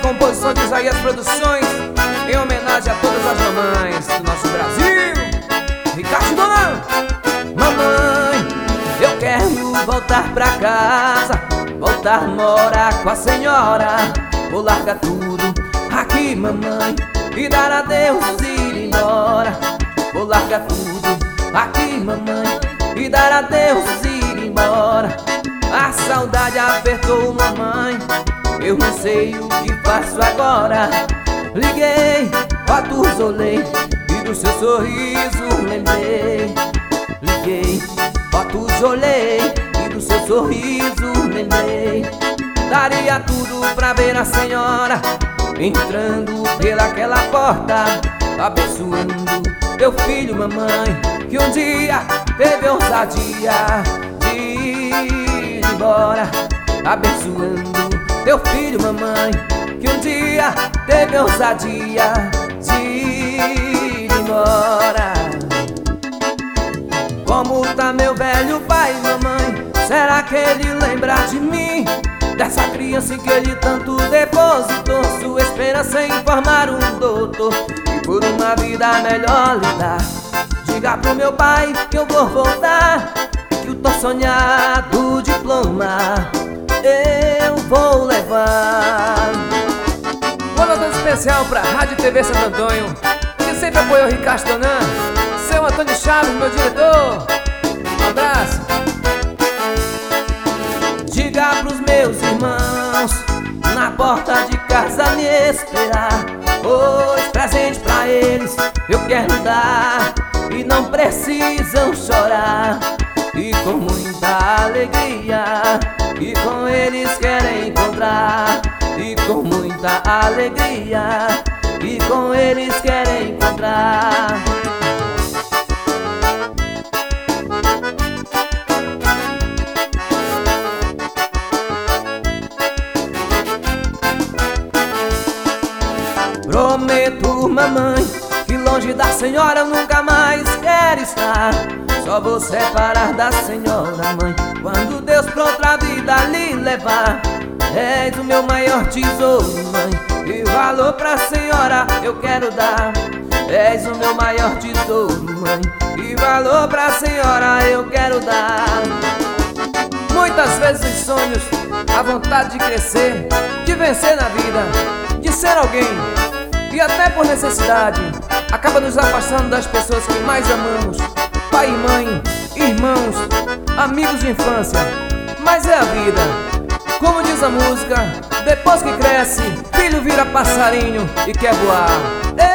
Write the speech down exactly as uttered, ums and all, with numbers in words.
composição de Isaías Produções, em homenagem a todas as mamães do nosso Brasil. Ricardo Donan. Mamãe, eu quero voltar pra casa, voltar a morar com a senhora. Vou largar tudo aqui, mamãe, e dar adeus e ir embora. Vou largar tudo aqui, mamãe, e dar adeus e ir embora. A saudade apertou, mamãe, eu não sei o que faço agora. Liguei, fotos olhei, e do seu sorriso lembrei. Liguei, fotos olhei, e do seu sorriso lembrei. Daria tudo pra ver a senhora entrando pelaquela porta, abençoando teu filho, mamãe, que um dia teve ousadia de ir embora. Abençoando teu filho, mamãe, que um dia teve ousadia de ir embora. Como tá meu velho pai, mamãe? Será que ele lembra de mim? Dessa criança em que ele tanto depositou sua esperança em formar um doutor e por uma vida melhor lhe dar. Diga pro meu pai que eu vou voltar, que o tão sonhado diploma eu vou levar. Uma nota especial pra Rádio T V Santo Antônio, que sempre apoiou Ricardo Donan. Seu Antônio Chaves, meu diretor, um abraço. Diga pros meus irmãos na porta de casa me esperar, pois presente pra eles eu quero dar e não precisam chorar. E com muita alegria, e com eles querem encontrar. E com muita alegria, e com eles querem encontrar. Prometo, mamãe, que longe da senhora eu nunca mais quero estar. Só vou separar da senhora, mãe, quando Deus pra outra vida lhe levar. És o meu maior tesouro, mãe, e valor pra senhora eu quero dar. És o meu maior tesouro, mãe, e valor pra senhora eu quero dar. Muitas vezes os sonhos, a vontade de crescer, de vencer na vida, de ser alguém, e até por necessidade, acaba nos afastando das pessoas que mais amamos. Pai e mãe, irmãos, amigos de infância. Mas é a vida. Como diz a música, depois que cresce, filho vira passarinho e quer voar.